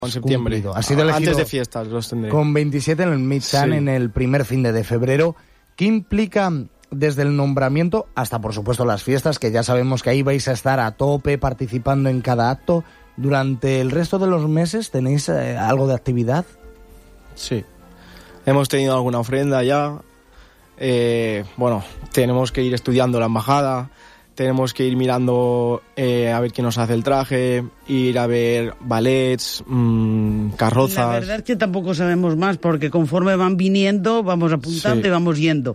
En septiembre. Ha sido elegido antes de fiestas los tendré. Con 27 en el Midtown, Sí. en el primer fin de febrero. ¿Qué implica desde el nombramiento hasta, por supuesto, las fiestas, que ya sabemos que ahí vais a estar a tope participando en cada acto? ¿Durante el resto de los meses tenéis algo de actividad? Sí. Hemos tenido alguna ofrenda ya. Bueno, tenemos que ir estudiando la embajada. Tenemos que ir mirando a ver quién nos hace el traje, ir a ver ballets, carrozas. La verdad es que tampoco sabemos más, porque conforme van viniendo, vamos apuntando Sí. y vamos yendo.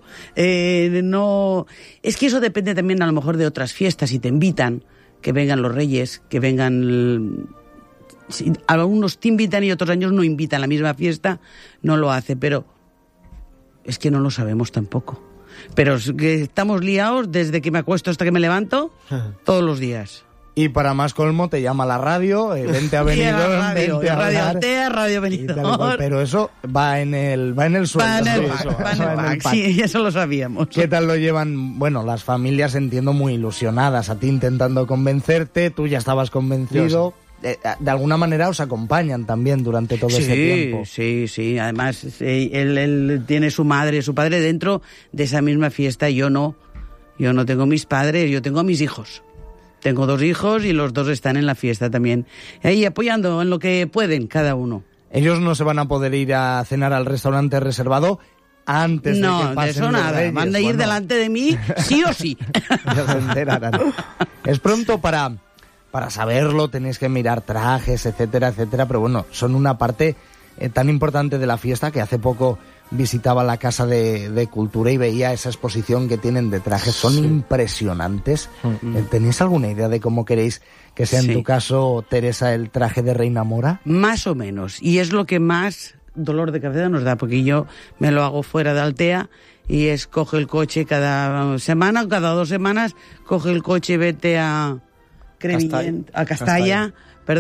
No, es que eso depende también a lo mejor de otras fiestas, si te invitan, que vengan los reyes, que vengan... Si algunos te invitan y otros años no invitan, la misma fiesta no lo hace, pero es que no lo sabemos tampoco. Pero es que estamos liados desde que me acuesto hasta que me levanto, todos los días. Y para más colmo te llama la radio, vente a Benidorm, vente a Radio hablar, Altea, Radio y tal y cual. Benidorm. Pero eso va en el sueldo. Va en el Sí, pack, eso, va en el pack. Sí, eso lo sabíamos. ¿Qué tal lo llevan? Bueno, las familias, entiendo, muy ilusionadas, a ti intentando convencerte, tú ya estabas convencido. De alguna manera os acompañan también durante todo ese tiempo. Sí. Además, él tiene su madre, su padre dentro de esa misma fiesta. Yo no tengo mis padres, yo tengo a mis hijos. Tengo 2 hijos y los 2 están en la fiesta también. Ahí apoyando en lo que pueden cada uno. Ellos no se van a poder ir a cenar al restaurante reservado antes de que pasen No, de eso los nada. Reyes. Van a ir Bueno, delante de mí, sí o sí. ya se enterarán. Es pronto para saberlo, tenéis que mirar trajes, etcétera, etcétera, pero bueno, son una parte tan importante de la fiesta que hace poco visitaba la Casa de Cultura y veía esa exposición que tienen de trajes, son impresionantes. ¿Tenéis alguna idea de cómo queréis que sea en tu caso, Teresa, el traje de Reina Mora? Más o menos, y es lo que más dolor de cabeza nos da, porque yo me lo hago fuera de Altea y coge el coche cada semana o cada 2 semanas, coge el coche y vete a Castalla,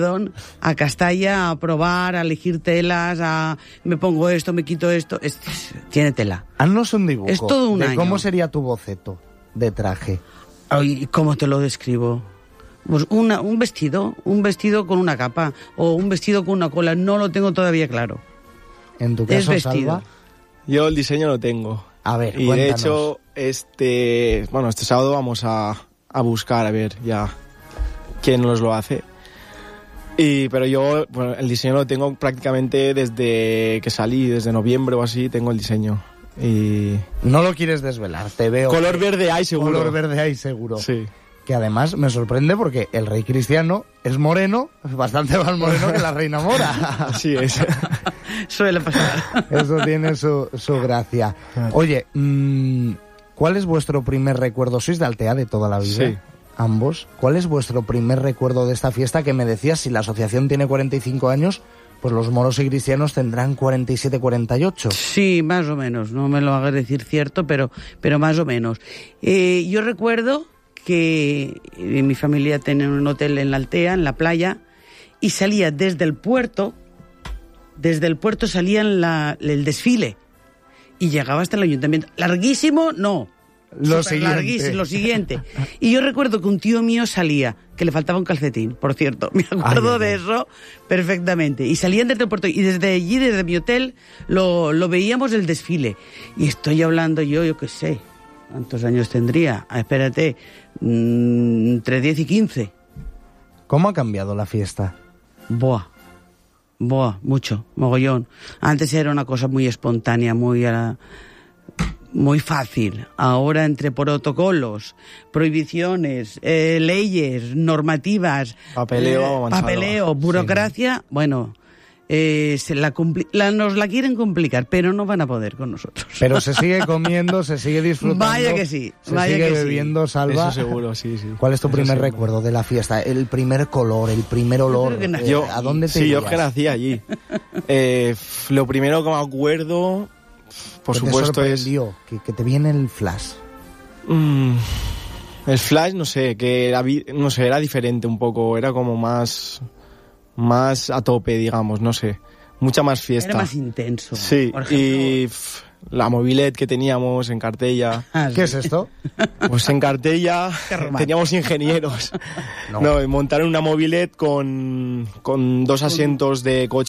a probar, a elegir telas, me pongo esto, me quito esto, tiene tela. Haznos un dibujo Es todo un de año. cómo sería tu boceto de traje. Ay, ¿cómo te lo describo? Pues un vestido con una capa, o un vestido con una cola, no lo tengo todavía claro. En tu Es caso, vestido. Salva. Yo el diseño lo tengo. A ver, Y cuéntanos. de hecho, este sábado vamos a buscar a ver ya quién nos lo hace. Pero yo, bueno, el diseño lo tengo prácticamente desde que salí, desde noviembre o así, tengo el diseño. Y No lo quieres desvelar, te veo. color verde hay seguro. Color verde hay seguro. Sí. Que además me sorprende porque el rey Cristiano es moreno, bastante más moreno que la reina Mora. Así es. Suele pasar. Eso tiene su gracia. Oye, ¿cuál es vuestro primer recuerdo? ¿Sois de Altea de toda la vida? Sí. Ambos. ¿Cuál es vuestro primer recuerdo de esta fiesta? Que me decías, si la asociación tiene 45 años, pues los moros y cristianos tendrán 47, 48. Sí, más o menos, no me lo hagas decir cierto, pero más o menos. Yo recuerdo que mi familia tenía un hotel en la Altea, en la playa, y salía desde el puerto salía el desfile, y llegaba hasta el ayuntamiento. Larguísimo, no. Lo Lo siguiente. Y yo recuerdo que un tío mío salía, que le faltaba un calcetín, por cierto. Me acuerdo de eso perfectamente. Y salían desde el puerto, y desde allí, desde mi hotel, lo veíamos el desfile. Y estoy hablando yo qué sé, ¿cuántos años tendría? Espérate, entre 10 y 15. ¿Cómo ha cambiado la fiesta? Buah, mucho, mogollón. Antes era una cosa muy espontánea, muy fácil. Ahora, entre protocolos, prohibiciones, leyes, normativas, papeleo, burocracia, bueno, nos la quieren complicar, pero no van a poder con nosotros. Pero se sigue comiendo, se sigue disfrutando. Vaya que sí, Se vaya sigue que sí. bebiendo, Salva. Eso seguro, sí. ¿Cuál es tu Eso primer seguro. recuerdo de la fiesta? El primer color, el primer olor. creo que nací. ¿A dónde te Sí, yo irías? que nací allí. Lo primero que me acuerdo, por ¿Qué te supuesto, es... sorprendió? Que te viene el flash. El flash, no sé, era diferente un poco, era como más a tope, digamos, no sé. mucha más fiesta. Era más intenso. Sí, Por ejemplo, y la mobilet que teníamos en Cartella. ¿Qué es esto? Pues en Cartella romántico. teníamos ingenieros. No. No, y montaron una mobilet con 2 asientos de coche